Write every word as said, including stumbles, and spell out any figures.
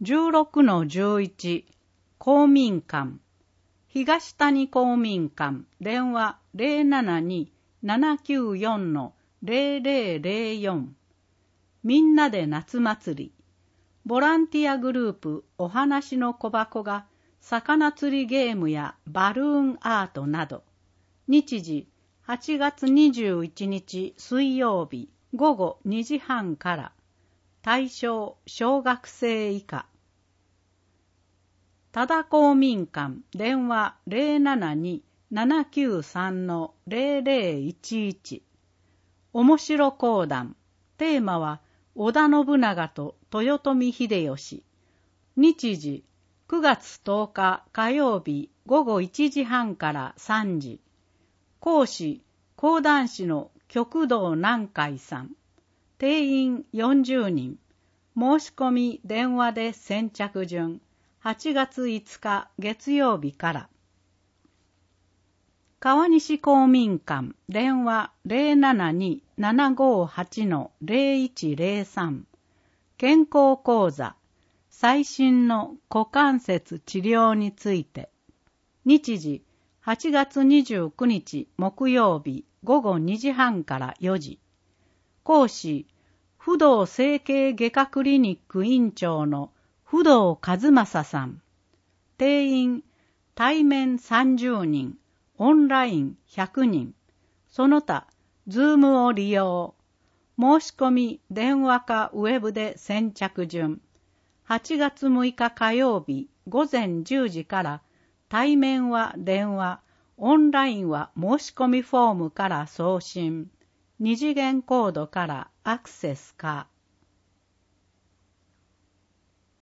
じゅうろくのじゅういち公民館東谷公民館電話 ゼロななに ななきゅうよん の ゼロゼロゼロよん みんなで夏祭りボランティアグループお話の小箱が魚釣りゲームやバルーンアートなど日時はちがつにじゅういちにち水曜日ごごにじはんから対象小学生以下多田公民館電話 ゼロななに ななきゅうさん の ゼロゼロいちいち面白講談テーマは織田信長と豊臣秀吉日時くがつとおか火曜日ごごいちじはんからさんじ講師講談師の旭道南海さん定員よんじゅうにん申し込み電話で先着順はちがついつか月曜日から川西公民館電話 ゼロななに ななごはち の ゼロいちゼロさん健康講座最新の股関節治療について日時はちがつにじゅうくにち木曜日ごごにじはんからよじ講師不動整形外科クリニック院長の不動和正さん定員対面さんじゅうにんオンラインひゃくにんその他ズームを利用申し込み電話かウェブで先着順はちがつむいか火曜日ごぜんじゅうじから対面は電話オンラインは申し込みフォームから送信二次元コードからアクセスか